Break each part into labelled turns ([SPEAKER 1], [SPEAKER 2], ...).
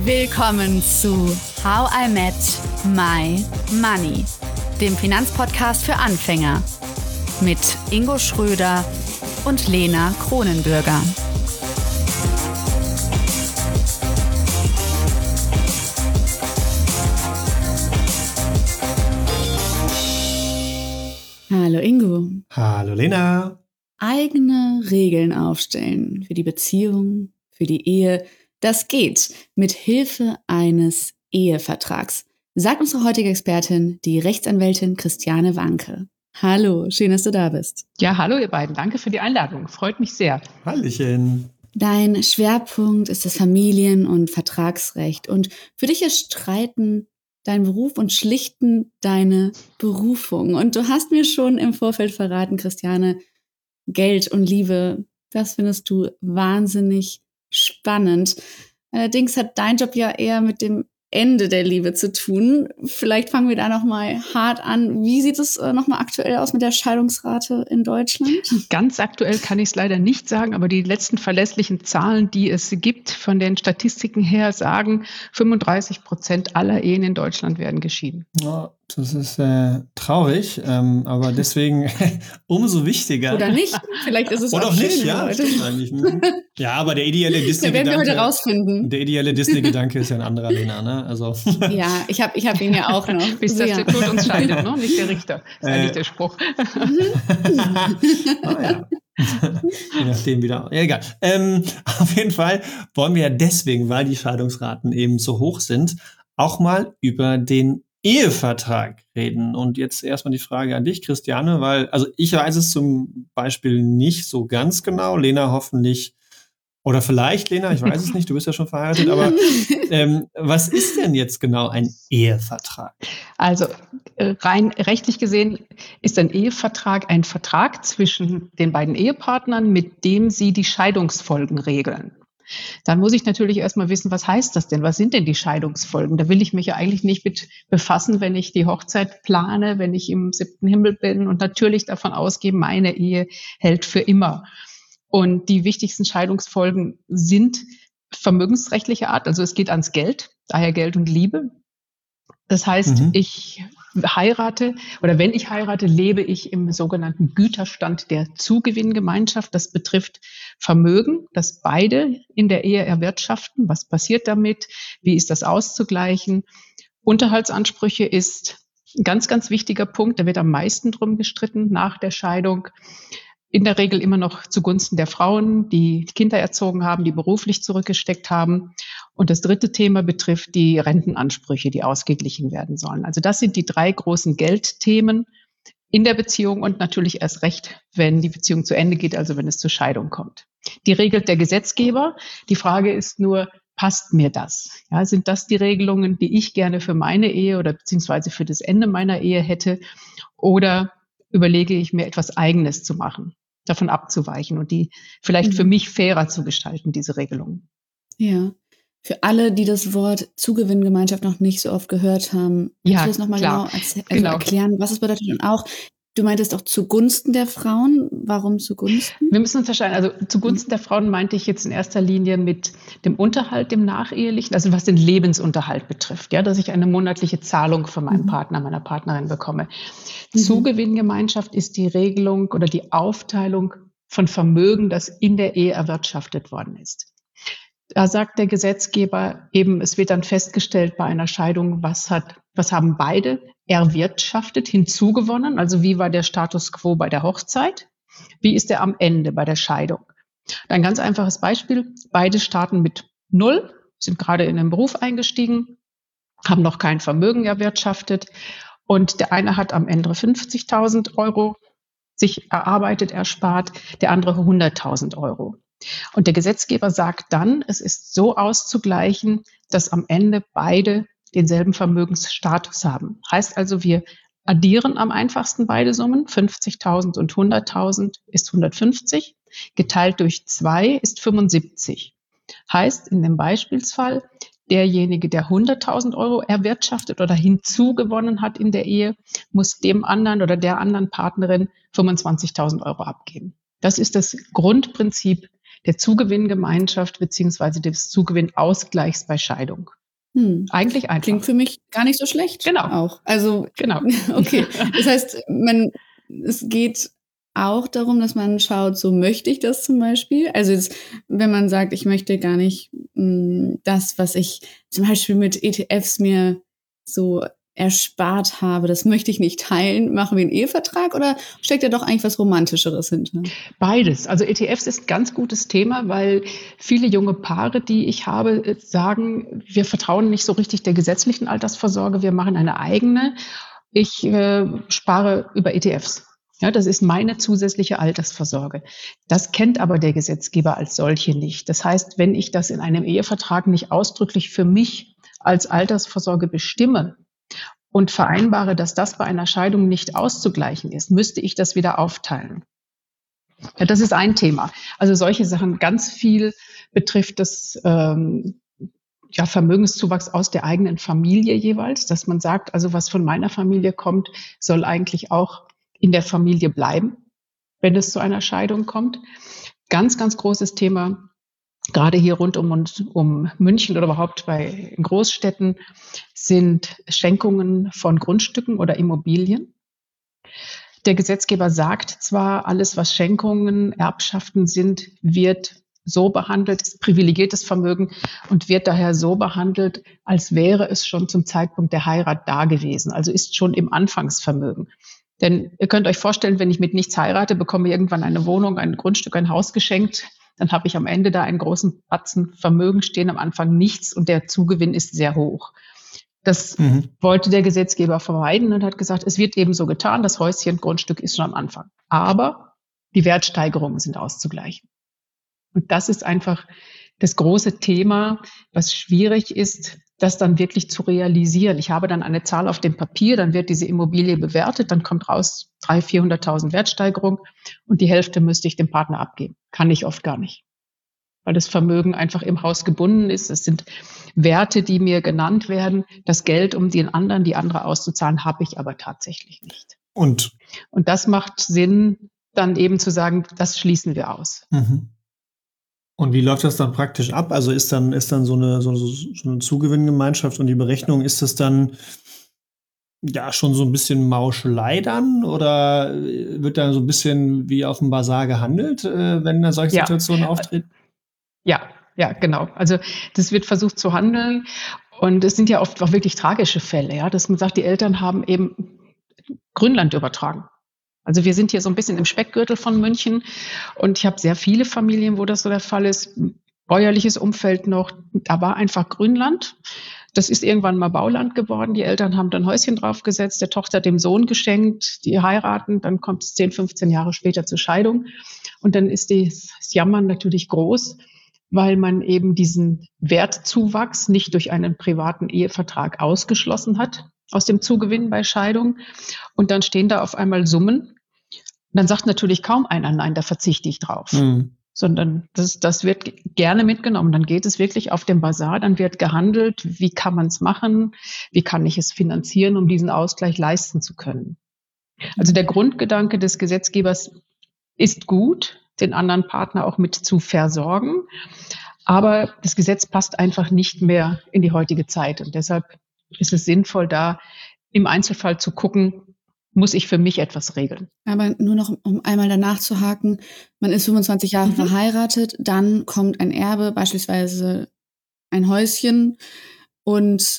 [SPEAKER 1] Willkommen zu How I Met My Money, dem Finanzpodcast für Anfänger mit Ingo Schröder und Lena Kronenbürger. Hallo Ingo.
[SPEAKER 2] Hallo Lena.
[SPEAKER 1] Eigene Regeln aufstellen für die Beziehung, für die Ehe, das geht mit Hilfe eines Ehevertrags, sagt unsere heutige Expertin, die Rechtsanwältin Christiane Wanke. Hallo, schön, dass du da bist.
[SPEAKER 3] Ja, hallo ihr beiden, danke für die Einladung, freut mich sehr.
[SPEAKER 2] Hallöchen.
[SPEAKER 1] Dein Schwerpunkt ist das Familien- und Vertragsrecht und für dich ist Streiten dein Beruf und Schlichten deine Berufung. Und du hast mir schon im Vorfeld verraten, Christiane, Geld und Liebe, das findest du wahnsinnig spannend. Allerdings hat dein Job ja eher mit dem Ende der Liebe zu tun. Vielleicht fangen wir da nochmal hart an. Wie sieht es nochmal aktuell aus mit der Scheidungsrate in Deutschland?
[SPEAKER 3] Ganz aktuell kann ich es leider nicht sagen, aber die letzten verlässlichen Zahlen, die es gibt, von den Statistiken her, sagen, 35% aller Ehen in Deutschland werden geschieden.
[SPEAKER 2] Ja, das ist traurig, aber deswegen umso wichtiger.
[SPEAKER 1] Oder nicht? Vielleicht ist es
[SPEAKER 2] oder
[SPEAKER 1] auch
[SPEAKER 2] nicht,
[SPEAKER 1] schön,
[SPEAKER 2] ja. Eigentlich. Ja, aber der ideale Disney-Gedanke.
[SPEAKER 1] werden wir heute rausfinden.
[SPEAKER 2] Der ideale Disney-Gedanke ist ja ein anderer, Lena, ne? Also.
[SPEAKER 1] Ja, ich hab ihn ja auch noch.
[SPEAKER 3] Bis das der Tod uns scheidet, ne? Nicht der Richter. Das ist eigentlich der Spruch.
[SPEAKER 2] Oh, ja. Je nachdem wieder. Ja, egal. Auf jeden Fall wollen wir ja deswegen, weil die Scheidungsraten eben so hoch sind, auch mal über den Ehevertrag reden. Und jetzt erstmal die Frage an dich, Christiane, weil, also ich weiß es zum Beispiel nicht so ganz genau, Lena hoffentlich, oder vielleicht, Lena, ich weiß es nicht, du bist ja schon verheiratet, aber was ist denn jetzt genau ein Ehevertrag?
[SPEAKER 3] Also rein rechtlich gesehen ist ein Ehevertrag ein Vertrag zwischen den beiden Ehepartnern, mit dem sie die Scheidungsfolgen regeln. Dann muss ich natürlich erstmal wissen, was heißt das denn? Was sind denn die Scheidungsfolgen? Da will ich mich ja eigentlich nicht mit befassen, wenn ich die Hochzeit plane, wenn ich im 7. Himmel bin und natürlich davon ausgehe, meine Ehe hält für immer. Und die wichtigsten Scheidungsfolgen sind vermögensrechtlicher Art. Also es geht ans Geld, daher Geld und Liebe. Das heißt, ich heirate oder wenn ich heirate, lebe ich im sogenannten Güterstand der Zugewinngemeinschaft. Das betrifft Vermögen, das beide in der Ehe erwirtschaften. Was passiert damit? Wie ist das auszugleichen? Unterhaltsansprüche ist ein ganz, ganz wichtiger Punkt. Da wird am meisten drum gestritten nach der Scheidung. In der Regel immer noch zugunsten der Frauen, die Kinder erzogen haben, die beruflich zurückgesteckt haben. Und das dritte Thema betrifft die Rentenansprüche, die ausgeglichen werden sollen. Also das sind die 3 großen Geldthemen in der Beziehung und natürlich erst recht, wenn die Beziehung zu Ende geht, also wenn es zur Scheidung kommt. Die regelt der Gesetzgeber. Die Frage ist nur, passt mir das? Ja, sind das die Regelungen, die ich gerne für meine Ehe oder beziehungsweise für das Ende meiner Ehe hätte? Oder überlege ich mir etwas Eigenes zu machen, davon abzuweichen und die vielleicht für mich fairer zu gestalten, diese Regelungen.
[SPEAKER 1] Ja, für alle, die das Wort Zugewinngemeinschaft noch nicht so oft gehört haben, kannst du das nochmal genau erklären, was es bedeutet und auch, du meintest auch zugunsten der Frauen. Warum zugunsten?
[SPEAKER 3] Wir müssen unterscheiden. Also zugunsten der Frauen meinte ich jetzt in erster Linie mit dem Unterhalt, dem nachehelichen, also was den Lebensunterhalt betrifft, ja, dass ich eine monatliche Zahlung von meinem Partner, meiner Partnerin bekomme. Zugewinngemeinschaft ist die Regelung oder die Aufteilung von Vermögen, das in der Ehe erwirtschaftet worden ist. Da sagt der Gesetzgeber eben, es wird dann festgestellt bei einer Scheidung, was haben beide erwirtschaftet, hinzugewonnen. Also wie war der Status quo bei der Hochzeit? Wie ist er am Ende bei der Scheidung? Ein ganz einfaches Beispiel. Beide starten mit 0, sind gerade in den Beruf eingestiegen, haben noch kein Vermögen erwirtschaftet. Und der eine hat am Ende 50.000 € sich erarbeitet, erspart, der andere 100.000 €. Und der Gesetzgeber sagt dann, es ist so auszugleichen, dass am Ende beide denselben Vermögensstatus haben. Heißt also, wir addieren am einfachsten beide Summen. 50.000 und 100.000 ist 150. Geteilt durch 2 ist 75. Heißt in dem Beispielsfall, derjenige, der 100.000 € erwirtschaftet oder hinzugewonnen hat in der Ehe, muss dem anderen oder der anderen Partnerin 25.000 € abgeben. Das ist das Grundprinzip der Zugewinngemeinschaft beziehungsweise des Zugewinnausgleichs bei Scheidung. Eigentlich einfach.
[SPEAKER 1] Klingt für mich gar nicht so schlecht.
[SPEAKER 3] Genau.
[SPEAKER 1] Auch. Also,
[SPEAKER 3] genau.
[SPEAKER 1] Okay. Das heißt, es geht auch darum, dass man schaut, so möchte ich das zum Beispiel. Also jetzt, wenn man sagt, ich möchte gar nicht das, was ich zum Beispiel mit ETFs mir so erspart habe, das möchte ich nicht teilen. Machen wir einen Ehevertrag oder steckt da doch eigentlich was Romantischeres hinter?
[SPEAKER 3] Beides. Also ETFs ist ein ganz gutes Thema, weil viele junge Paare, die ich habe, sagen, wir vertrauen nicht so richtig der gesetzlichen Altersvorsorge, wir machen eine eigene. Ich spare über ETFs. Ja, das ist meine zusätzliche Altersvorsorge. Das kennt aber der Gesetzgeber als solche nicht. Das heißt, wenn ich das in einem Ehevertrag nicht ausdrücklich für mich als Altersvorsorge bestimme und vereinbare, dass das bei einer Scheidung nicht auszugleichen ist, müsste ich das wieder aufteilen. Ja, das ist ein Thema. Also solche Sachen, ganz viel betrifft das Vermögenszuwachs aus der eigenen Familie jeweils, dass man sagt, also was von meiner Familie kommt, soll eigentlich auch in der Familie bleiben, wenn es zu einer Scheidung kommt. Ganz, ganz großes Thema, gerade hier rund um München oder überhaupt bei Großstädten, sind Schenkungen von Grundstücken oder Immobilien. Der Gesetzgeber sagt zwar, alles, was Schenkungen, Erbschaften sind, wird so behandelt, ist privilegiertes Vermögen und wird daher so behandelt, als wäre es schon zum Zeitpunkt der Heirat da gewesen, also ist schon im Anfangsvermögen. Denn ihr könnt euch vorstellen, wenn ich mit nichts heirate, bekomme ich irgendwann eine Wohnung, ein Grundstück, ein Haus geschenkt, dann habe ich am Ende da einen großen Batzen Vermögen stehen, am Anfang nichts und der Zugewinn ist sehr hoch. Das wollte der Gesetzgeber vermeiden und hat gesagt, es wird eben so getan, das Häuschen, Grundstück ist schon am Anfang. Aber die Wertsteigerungen sind auszugleichen. Und das ist einfach das große Thema, was schwierig ist, das dann wirklich zu realisieren. Ich habe dann eine Zahl auf dem Papier, dann wird diese Immobilie bewertet, dann kommt raus 300.000, 400.000 Wertsteigerung und die Hälfte müsste ich dem Partner abgeben. Kann ich oft gar nicht, weil das Vermögen einfach im Haus gebunden ist. Es sind Werte, die mir genannt werden. Das Geld, um die andere auszuzahlen, habe ich aber tatsächlich nicht. Und das macht Sinn, dann eben zu sagen, das schließen wir aus.
[SPEAKER 2] Und wie läuft das dann praktisch ab? Also ist dann so eine Zugewinngemeinschaft und die Berechnung, ist das dann ja schon so ein bisschen Mauschelei dann? Oder wird da so ein bisschen wie auf dem Basar gehandelt, wenn da solche Situationen auftreten?
[SPEAKER 3] Ja, genau. Also das wird versucht zu handeln. Und es sind ja oft auch wirklich tragische Fälle, ja, dass man sagt, die Eltern haben eben Grünland übertragen. Also wir sind hier so ein bisschen im Speckgürtel von München und ich habe sehr viele Familien, wo das so der Fall ist. Bäuerliches Umfeld noch, da war einfach Grünland. Das ist irgendwann mal Bauland geworden. Die Eltern haben dann Häuschen draufgesetzt, der Tochter dem Sohn geschenkt, die heiraten, dann kommt es 10, 15 Jahre später zur Scheidung. Und dann ist das Jammern natürlich groß, weil man eben diesen Wertzuwachs nicht durch einen privaten Ehevertrag ausgeschlossen hat aus dem Zugewinn bei Scheidung. Und dann stehen da auf einmal Summen. Und dann sagt natürlich kaum einer, nein, da verzichte ich drauf. Sondern das wird gerne mitgenommen. Dann geht es wirklich auf dem Basar, dann wird gehandelt, wie kann man es machen, wie kann ich es finanzieren, um diesen Ausgleich leisten zu können. Also der Grundgedanke des Gesetzgebers ist gut, den anderen Partner auch mit zu versorgen. Aber das Gesetz passt einfach nicht mehr in die heutige Zeit. Und deshalb ist es sinnvoll, da im Einzelfall zu gucken, muss ich für mich etwas regeln.
[SPEAKER 1] Aber nur noch, um einmal danach zu haken, man ist 25 Jahre verheiratet, dann kommt ein Erbe, beispielsweise ein Häuschen, und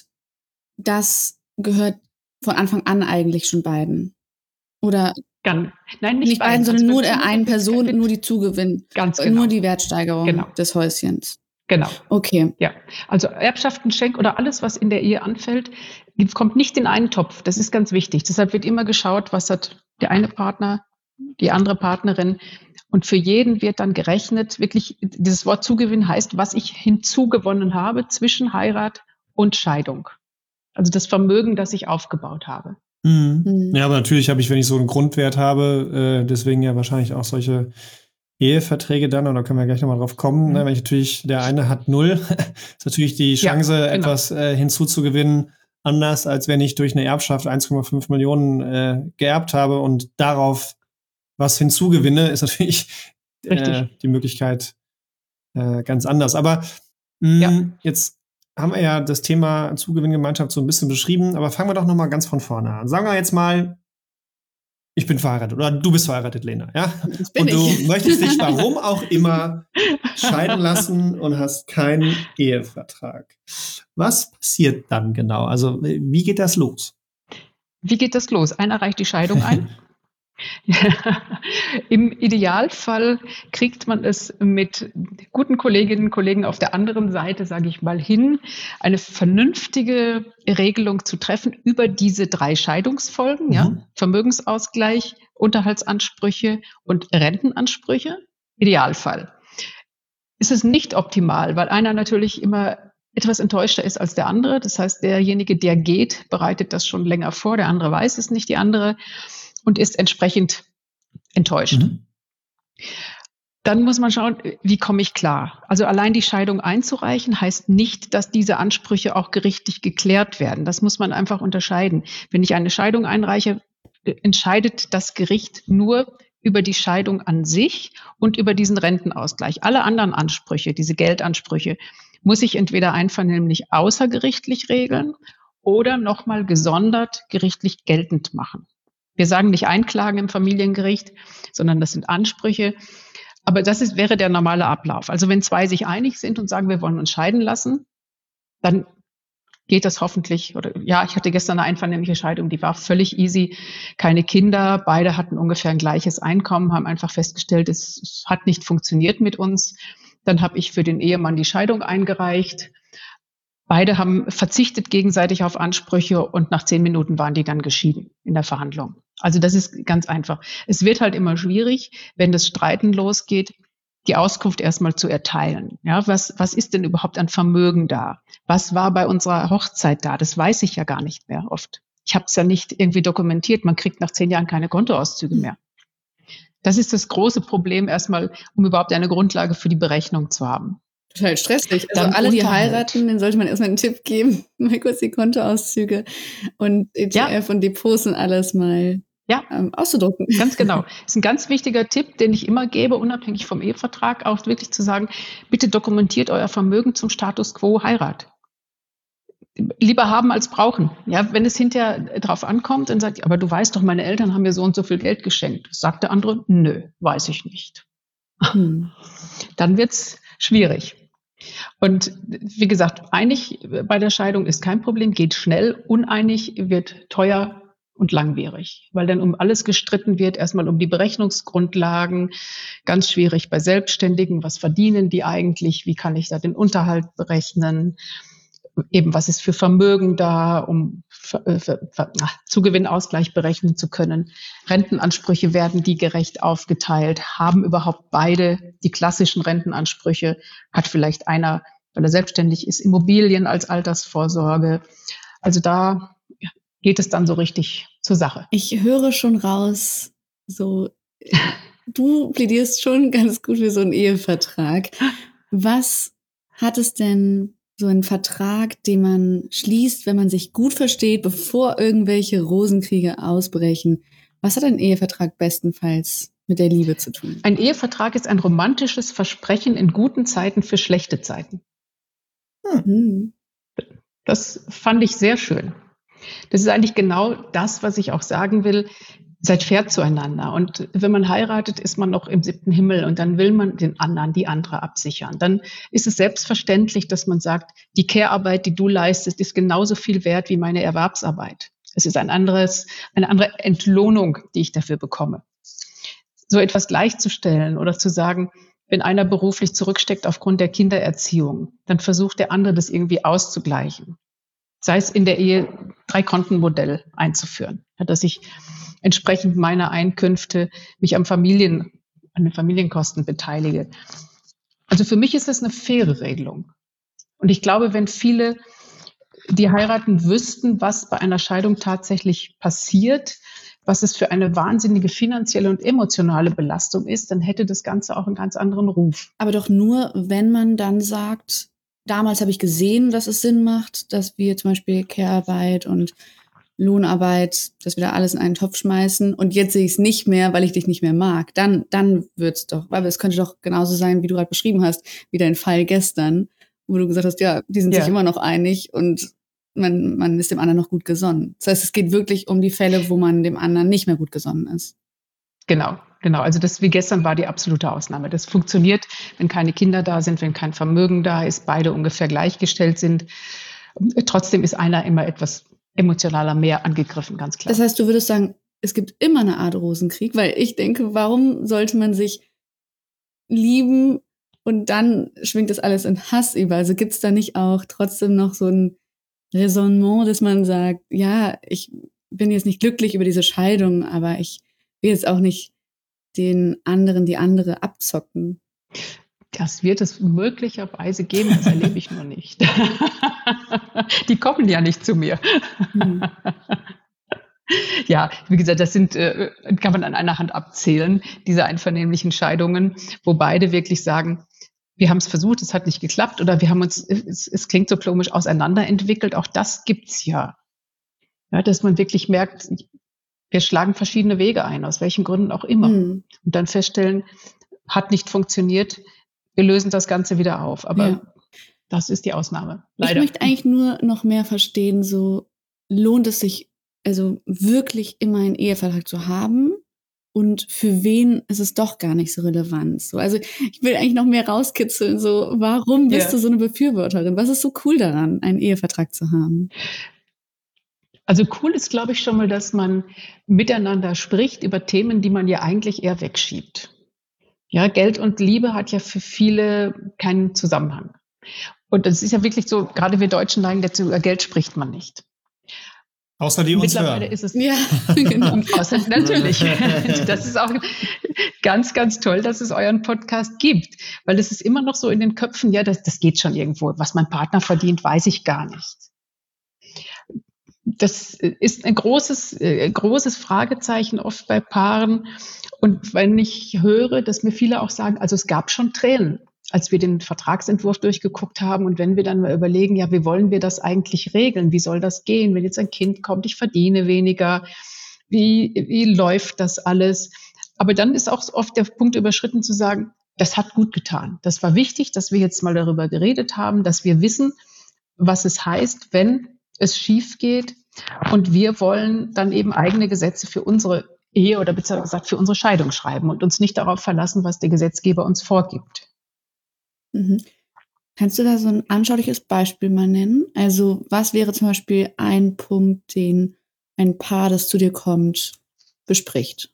[SPEAKER 1] das gehört von Anfang an eigentlich schon beiden. Oder
[SPEAKER 3] Nein, nicht
[SPEAKER 1] beiden, sondern nur der einen Person, nur die Zugewinn,
[SPEAKER 3] ganz genau.
[SPEAKER 1] Nur die Wertsteigerung des Häuschens.
[SPEAKER 3] Genau.
[SPEAKER 1] Okay.
[SPEAKER 3] Ja, also Erbschaften, Schenk oder alles, was in der Ehe anfällt, kommt nicht in einen Topf. Das ist ganz wichtig. Deshalb wird immer geschaut, was hat der eine Partner, die andere Partnerin. Und für jeden wird dann gerechnet, wirklich, dieses Wort Zugewinn heißt, was ich hinzugewonnen habe zwischen Heirat und Scheidung. Also das Vermögen, das ich aufgebaut habe.
[SPEAKER 2] Ja, aber natürlich habe ich, wenn ich so einen Grundwert habe, deswegen ja wahrscheinlich auch solche Eheverträge dann, und da können wir gleich nochmal drauf kommen, ne, wenn ich natürlich, der eine hat 0, ist natürlich die Chance, etwas hinzuzugewinnen, anders, als wenn ich durch eine Erbschaft 1,5 Millionen geerbt habe und darauf was hinzugewinne, ist natürlich die Möglichkeit ganz anders. Aber jetzt haben wir ja das Thema Zugewinngemeinschaft so ein bisschen beschrieben, aber fangen wir doch noch mal ganz von vorne an. Sagen wir jetzt mal, ich bin verheiratet oder du bist verheiratet, Lena, ja? Und du möchtest dich warum auch immer scheiden lassen und hast keinen Ehevertrag. Was passiert dann genau? Also wie geht das los?
[SPEAKER 3] Wie geht das los? Einer reicht die Scheidung ein. Im Idealfall kriegt man es mit guten Kolleginnen und Kollegen auf der anderen Seite, sage ich mal, hin, eine vernünftige Regelung zu treffen über diese 3 Scheidungsfolgen, Vermögensausgleich, Unterhaltsansprüche und Rentenansprüche. Idealfall. Ist es nicht optimal, weil einer natürlich immer etwas enttäuschter ist als der andere. Das heißt, derjenige, der geht, bereitet das schon länger vor, der andere weiß es nicht, die andere, und ist entsprechend enttäuscht. Dann muss man schauen, wie komme ich klar? Also allein die Scheidung einzureichen, heißt nicht, dass diese Ansprüche auch gerichtlich geklärt werden. Das muss man einfach unterscheiden. Wenn ich eine Scheidung einreiche, entscheidet das Gericht nur über die Scheidung an sich und über diesen Rentenausgleich. Alle anderen Ansprüche, diese Geldansprüche, muss ich entweder einvernehmlich außergerichtlich regeln oder nochmal gesondert gerichtlich geltend machen. Wir sagen nicht einklagen im Familiengericht, sondern das sind Ansprüche. Aber wäre der normale Ablauf. Also wenn 2 sich einig sind und sagen, wir wollen uns scheiden lassen, dann geht das hoffentlich. Ich hatte gestern eine einvernehmliche Scheidung, die war völlig easy. Keine Kinder, beide hatten ungefähr ein gleiches Einkommen, haben einfach festgestellt, es hat nicht funktioniert mit uns. Dann habe ich für den Ehemann die Scheidung eingereicht. Beide haben verzichtet gegenseitig auf Ansprüche und nach 10 Minuten waren die dann geschieden in der Verhandlung. Also das ist ganz einfach. Es wird halt immer schwierig, wenn das Streiten losgeht, die Auskunft erstmal zu erteilen. Ja, was ist denn überhaupt an Vermögen da? Was war bei unserer Hochzeit da? Das weiß ich ja gar nicht mehr oft. Ich habe es ja nicht irgendwie dokumentiert. Man kriegt nach 10 Jahren keine Kontoauszüge mehr. Das ist das große Problem erstmal, um überhaupt eine Grundlage für die Berechnung zu haben.
[SPEAKER 1] Total stressig. Also alle, die heiraten, denen sollte man erstmal einen Tipp geben, mal kurz die Kontoauszüge und ETF und Depots und alles mal auszudrucken.
[SPEAKER 3] Ganz genau. Das ist ein ganz wichtiger Tipp, den ich immer gebe, unabhängig vom Ehevertrag, auch wirklich zu sagen, bitte dokumentiert euer Vermögen zum Status quo Heirat. Lieber haben als brauchen. Ja, wenn es hinterher drauf ankommt und sagt, aber du weißt doch, meine Eltern haben mir so und so viel Geld geschenkt. Sagt der andere, nö, weiß ich nicht. Dann wird's schwierig. Und wie gesagt, einig bei der Scheidung ist kein Problem, geht schnell, uneinig wird teuer und langwierig, weil dann um alles gestritten wird, erstmal um die Berechnungsgrundlagen, ganz schwierig bei Selbstständigen, was verdienen die eigentlich, wie kann ich da den Unterhalt berechnen, eben was ist für Vermögen da, um Zugewinnausgleich berechnen zu können. Rentenansprüche, werden die gerecht aufgeteilt? Haben überhaupt beide die klassischen Rentenansprüche? Hat vielleicht einer, weil er selbstständig ist, Immobilien als Altersvorsorge? Also da geht es dann so richtig zur Sache.
[SPEAKER 1] Ich höre schon raus, so du plädierst schon ganz gut für so einen Ehevertrag. Was hat es denn so ein Vertrag, den man schließt, wenn man sich gut versteht, bevor irgendwelche Rosenkriege ausbrechen? Was hat ein Ehevertrag bestenfalls mit der Liebe zu tun?
[SPEAKER 3] Ein Ehevertrag ist ein romantisches Versprechen in guten Zeiten für schlechte Zeiten. Das fand ich sehr schön. Das ist eigentlich genau das, was ich auch sagen will. Seid fair zueinander. Und wenn man heiratet, ist man noch im 7. Himmel und dann will man den anderen, die andere absichern. Dann ist es selbstverständlich, dass man sagt, die Care-Arbeit, die du leistest, ist genauso viel wert wie meine Erwerbsarbeit. Es ist eine andere Entlohnung, die ich dafür bekomme. So etwas gleichzustellen oder zu sagen, wenn einer beruflich zurücksteckt aufgrund der Kindererziehung, dann versucht der andere, das irgendwie auszugleichen. Sei es in der Ehe 3-Konten-Modell einzuführen, dass ich entsprechend meiner Einkünfte mich an den Familienkosten beteilige. Also für mich ist das eine faire Regelung. Und ich glaube, wenn viele, die heiraten, wüssten, was bei einer Scheidung tatsächlich passiert, was es für eine wahnsinnige finanzielle und emotionale Belastung ist, dann hätte das Ganze auch einen ganz anderen Ruf.
[SPEAKER 1] Aber doch nur, wenn man dann sagt, damals habe ich gesehen, dass es Sinn macht, dass wir zum Beispiel Care-Arbeit und Lohnarbeit, das wieder alles in einen Topf schmeißen und jetzt sehe ich es nicht mehr, weil ich dich nicht mehr mag, dann wird's doch, weil es könnte doch genauso sein, wie du gerade beschrieben hast, wie dein Fall gestern, wo du gesagt hast, ja, die sind sich immer noch einig und man ist dem anderen noch gut gesonnen. Das heißt, es geht wirklich um die Fälle, wo man dem anderen nicht mehr gut gesonnen ist.
[SPEAKER 3] Genau. Also das wie gestern war die absolute Ausnahme. Das funktioniert, wenn keine Kinder da sind, wenn kein Vermögen da ist, beide ungefähr gleichgestellt sind. Trotzdem ist einer immer etwas emotionaler mehr angegriffen, ganz klar.
[SPEAKER 1] Das heißt, du würdest sagen, es gibt immer eine Art Rosenkrieg, weil ich denke, warum sollte man sich lieben und dann schwingt das alles in Hass über? Also gibt es da nicht auch trotzdem noch so ein Raisonnement, dass man sagt, ja, ich bin jetzt nicht glücklich über diese Scheidung, aber ich will jetzt auch nicht den anderen, die andere abzocken?
[SPEAKER 3] Das wird es möglicherweise geben, das erlebe ich nur nicht. Die kommen ja nicht zu mir. Ja, wie gesagt, das kann man an einer Hand abzählen, diese einvernehmlichen Scheidungen, wo beide wirklich sagen, wir haben es versucht, es hat nicht geklappt oder wir haben uns, es klingt so komisch, auseinanderentwickelt. Auch das gibt's ja. Ja, dass man wirklich merkt, wir schlagen verschiedene Wege ein, aus welchen Gründen auch immer. Und dann feststellen, hat nicht funktioniert, wir lösen das Ganze wieder auf. Aber das ist die Ausnahme, leider.
[SPEAKER 1] Ich möchte eigentlich nur noch mehr verstehen, so lohnt es sich also wirklich immer einen Ehevertrag zu haben und für wen ist es doch gar nicht so relevant. So, also ich will eigentlich noch mehr rauskitzeln, so warum bist du so eine Befürworterin? Was ist so cool daran, einen Ehevertrag zu haben?
[SPEAKER 3] Also cool ist, glaube ich, schon mal, dass man miteinander spricht über Themen, die man ja eigentlich eher wegschiebt. Ja, Geld und Liebe hat ja für viele keinen Zusammenhang. Und das ist ja wirklich so, gerade wir Deutschen neigen dazu, über Geld spricht man nicht.
[SPEAKER 2] Außer die uns
[SPEAKER 3] Mittlerweile
[SPEAKER 2] hören.
[SPEAKER 3] Ist es,
[SPEAKER 1] genau.
[SPEAKER 3] Natürlich. Das ist auch ganz, ganz toll, dass es euren Podcast gibt. Weil es ist immer noch so in den Köpfen, ja, das geht schon irgendwo. Was mein Partner verdient, weiß ich gar nicht. Das ist ein großes Fragezeichen oft bei Paaren. Und wenn ich höre, dass mir viele auch sagen, also es gab schon Tränen, als wir den Vertragsentwurf durchgeguckt haben und wenn wir dann mal überlegen, ja, wie wollen wir das eigentlich regeln? Wie soll das gehen, wenn jetzt ein Kind kommt, ich verdiene weniger? Wie läuft das alles? Aber dann ist auch oft der Punkt überschritten zu sagen, das hat gut getan. Das war wichtig, dass wir jetzt mal darüber geredet haben, dass wir wissen, was es heißt, wenn es schief geht. Und wir wollen dann eben eigene Gesetze für unsere Ehe oder besser gesagt für unsere Scheidung schreiben und uns nicht darauf verlassen, was der Gesetzgeber uns vorgibt.
[SPEAKER 1] Mhm. Kannst du da so ein anschauliches Beispiel mal nennen? Also was wäre zum Beispiel ein Punkt, den ein Paar, das zu dir kommt, bespricht?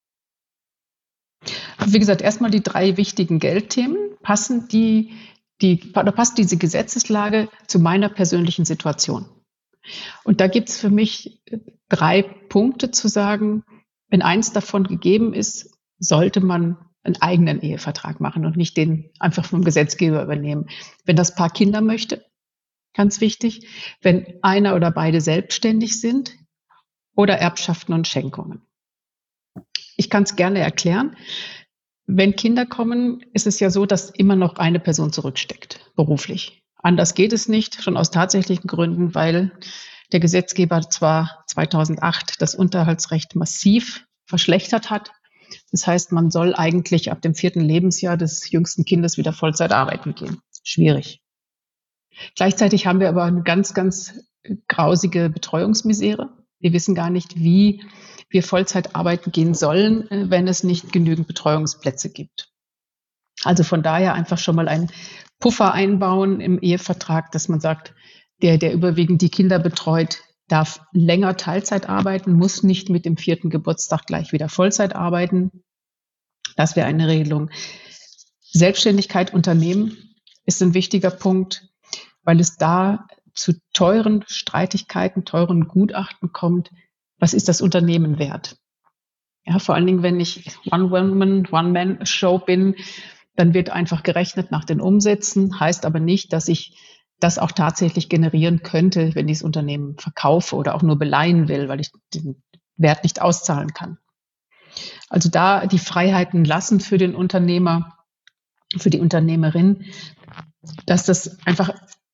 [SPEAKER 3] Wie gesagt, erstmal die 3 wichtigen Geldthemen. Passt diese Gesetzeslage zu meiner persönlichen Situation? Und da gibt es für mich 3 Punkte zu sagen, wenn eins davon gegeben ist, sollte man einen eigenen Ehevertrag machen und nicht den einfach vom Gesetzgeber übernehmen. Wenn das Paar Kinder möchte, ganz wichtig, wenn einer oder beide selbstständig sind oder Erbschaften und Schenkungen. Ich kann es gerne erklären. Wenn Kinder kommen, ist es ja so, dass immer noch eine Person zurücksteckt, beruflich. Anders geht es nicht, schon aus tatsächlichen Gründen, weil der Gesetzgeber zwar 2008 das Unterhaltsrecht massiv verschlechtert hat. Das heißt, man soll eigentlich ab dem 4. Lebensjahr des jüngsten Kindes wieder Vollzeit arbeiten gehen. Schwierig. Gleichzeitig haben wir aber eine ganz, ganz grausige Betreuungsmisere. Wir wissen gar nicht, wie wir Vollzeit arbeiten gehen sollen, wenn es nicht genügend Betreuungsplätze gibt. Also von daher einfach schon mal einen Puffer einbauen im Ehevertrag, dass man sagt, der überwiegend die Kinder betreut, darf länger Teilzeit arbeiten, muss nicht mit dem 4. Geburtstag gleich wieder Vollzeit arbeiten. Das wäre eine Regelung. Selbstständigkeit Unternehmen ist ein wichtiger Punkt, weil es da zu teuren Streitigkeiten, teuren Gutachten kommt. Was ist das Unternehmen wert? Ja, vor allen Dingen, wenn ich One-Woman, One-Man-Show bin, dann wird einfach gerechnet nach den Umsätzen, heißt aber nicht, dass ich das auch tatsächlich generieren könnte, wenn ich das Unternehmen verkaufe oder auch nur beleihen will, weil ich den Wert nicht auszahlen kann. Also da die Freiheiten lassen für den Unternehmer, für die Unternehmerin, dass das einfach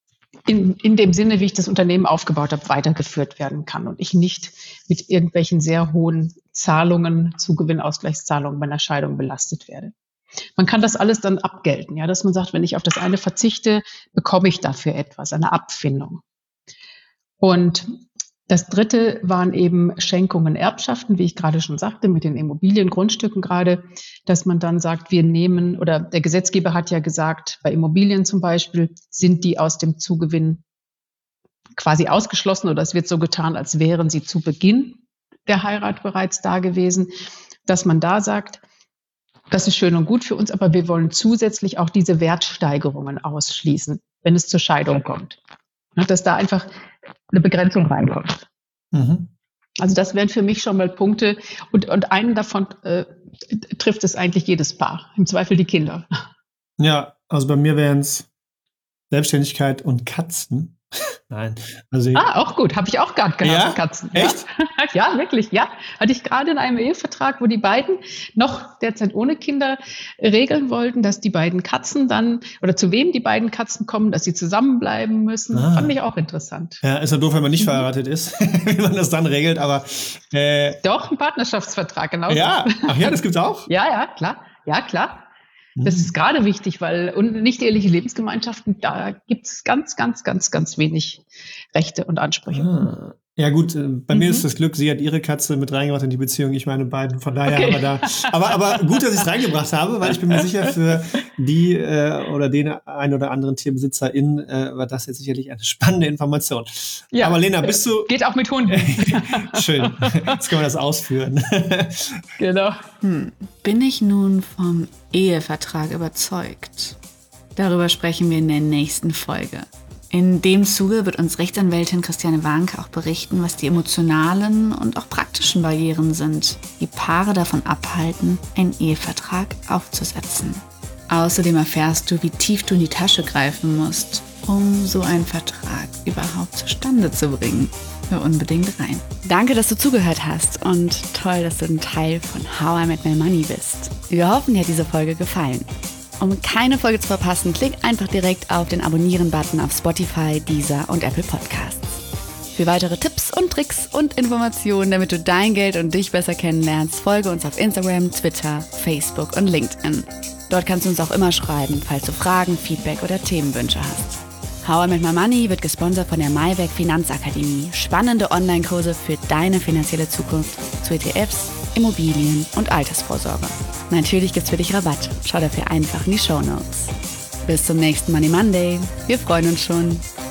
[SPEAKER 3] in dem Sinne, wie ich das Unternehmen aufgebaut habe, weitergeführt werden kann und ich nicht mit irgendwelchen sehr hohen Zahlungen, Zugewinnausgleichszahlungen bei einer Scheidung belastet werde. Man kann das alles dann abgelten, ja, dass man sagt, wenn ich auf das eine verzichte, bekomme ich dafür etwas, eine Abfindung. Und das dritte waren eben Schenkungen, Erbschaften, wie ich gerade schon sagte, mit den Immobilien, Grundstücken gerade, dass man dann sagt, wir nehmen, oder der Gesetzgeber hat ja gesagt, bei Immobilien zum Beispiel, sind die aus dem Zugewinn quasi ausgeschlossen oder es wird so getan, als wären sie zu Beginn der Heirat bereits da gewesen, dass man da sagt, das ist schön und gut für uns, aber wir wollen zusätzlich auch diese Wertsteigerungen ausschließen, wenn es zur Scheidung kommt. Dass da einfach eine Begrenzung reinkommt. Mhm. Also das wären für mich schon mal Punkte und einen davon trifft es eigentlich jedes Paar, im Zweifel die Kinder.
[SPEAKER 2] Ja, also bei mir wären es Selbstständigkeit und Katzen. Nein. Also
[SPEAKER 3] auch gut. Habe ich auch gerade gehabt,
[SPEAKER 2] ja?
[SPEAKER 3] Katzen.
[SPEAKER 2] Echt?
[SPEAKER 3] Ja, wirklich, ja. Hatte ich gerade in einem Ehevertrag, wo die beiden noch derzeit ohne Kinder regeln wollten, dass die beiden Katzen dann, oder zu wem die beiden Katzen kommen, dass sie zusammenbleiben müssen. Fand ich auch interessant.
[SPEAKER 2] Ja, ist ja doof, wenn man nicht verheiratet ist, wie man das dann regelt, aber
[SPEAKER 3] doch, ein Partnerschaftsvertrag, genau.
[SPEAKER 2] Ja, ach ja, das gibt's auch?
[SPEAKER 3] Ja, klar. Ja, klar. Das ist gerade wichtig, weil und nicht-eheliche Lebensgemeinschaften, da gibt es ganz, ganz, ganz, ganz wenig Rechte und Ansprüche.
[SPEAKER 2] Ja gut, bei mir ist das Glück, sie hat ihre Katze mit reingebracht in die Beziehung, ich meine beiden, von daher haben wir da. Aber gut, dass ich es reingebracht habe, weil ich bin mir sicher, für die oder den ein oder anderen TierbesitzerInnen war das jetzt sicherlich eine spannende Information. Ja, aber Lena, bist du...
[SPEAKER 3] Geht auch mit Hunden.
[SPEAKER 2] Schön, jetzt können wir das ausführen.
[SPEAKER 3] Genau.
[SPEAKER 1] Bin ich nun vom Ehevertrag überzeugt? Darüber sprechen wir in der nächsten Folge. In dem Zuge wird uns Rechtsanwältin Christiane Warnke auch berichten, was die emotionalen und auch praktischen Barrieren sind, die Paare davon abhalten, einen Ehevertrag aufzusetzen. Außerdem erfährst du, wie tief du in die Tasche greifen musst, um so einen Vertrag überhaupt zustande zu bringen. Hör unbedingt rein. Danke, dass du zugehört hast und toll, dass du ein Teil von How I Met My Money bist. Wir hoffen, dir hat diese Folge gefallen. Um keine Folge zu verpassen, klick einfach direkt auf den Abonnieren-Button auf Spotify, Deezer und Apple Podcasts. Für weitere Tipps und Tricks und Informationen, damit du dein Geld und dich besser kennenlernst, folge uns auf Instagram, Twitter, Facebook und LinkedIn. Dort kannst du uns auch immer schreiben, falls du Fragen, Feedback oder Themenwünsche hast. How I Met My Money wird gesponsert von der Maiwerk Finanzakademie. Spannende Online-Kurse für deine finanzielle Zukunft zu ETFs, Immobilien und Altersvorsorge. Natürlich gibt's für dich Rabatt. Schau dafür einfach in die Shownotes. Bis zum nächsten Money Monday. Wir freuen uns schon.